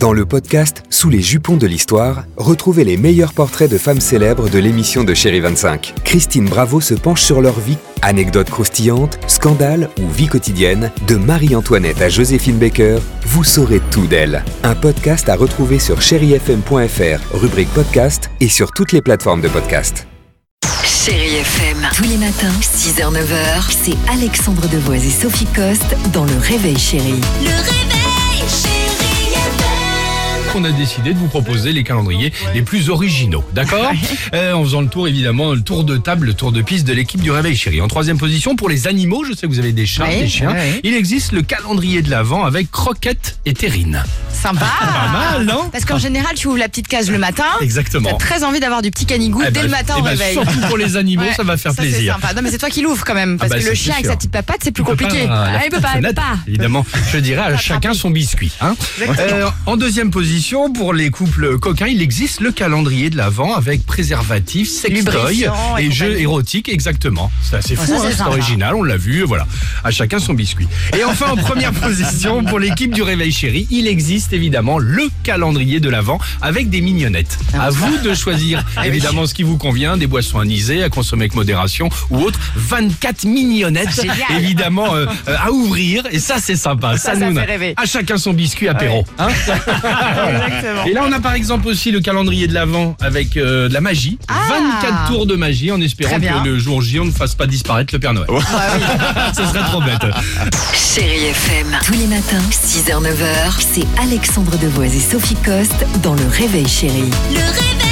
Dans le podcast Sous les jupons de l'histoire, retrouvez les meilleurs portraits de femmes célèbres de l'émission de Chérie 25. Christine Bravo se penche sur leur vie. Anecdotes croustillantes, scandales ou vie quotidienne, de Marie-Antoinette à Joséphine Baker, vous saurez tout d'elle. Un podcast à retrouver sur chérifm.fr, rubrique podcast et sur toutes les plateformes de podcast. Chérie FM, tous les matins, 6h-9h, c'est Alexandre Devoise et Sophie Coste dans Le Réveil Chérie. Le réveil, Chérie FM. On a décidé de vous proposer les calendriers les plus originaux, d'accord ? En faisant le tour, évidemment, le tour de table, le tour de piste de l'équipe du Réveil Chérie. En troisième position, pour les animaux, je sais que vous avez des chats, des chiens, il existe le calendrier de l'Avent avec Croquette et Terrine. Sympa. Pas mal, non ? Parce qu'en général, tu ouvres la petite case le matin. Exactement. T'as très envie d'avoir du petit canigou dès le matin au réveil. Surtout pour les animaux, ça va faire ça, plaisir. C'est sympa. Non, mais c'est toi qui l'ouvres quand même. Parce que le chien avec sa petite papate, c'est plus compliqué. Il peut pas. Évidemment, je dirais à chacun son biscuit. Hein. En deuxième position, pour les couples coquins, il existe le calendrier de l'Avent avec préservatifs, sextoy et jeux érotiques. Exactement. C'est assez fou, c'est original, on l'a vu. Voilà. À chacun son biscuit. Et enfin, en première position, pour l'équipe du Réveil Chérie, il existe évidemment le calendrier de l'Avent avec des mignonnettes. À vous de choisir évidemment ce qui vous convient, des boissons anisées à consommer avec modération ou autres. 24 mignonnettes évidemment à ouvrir et ça c'est sympa. Ça fait rêver. À chacun son biscuit apéro. Hein. Exactement. Et là on a par exemple aussi le calendrier de l'Avent avec de la magie. 24 tours de magie en espérant que le jour J on ne fasse pas disparaître le Père Noël. Ce serait trop bête. Chérie FM, tous les matins, 6h-9h, c'est Alexandre Devoise et Sophie Coste dans Le Réveil Chérie. Le réveil.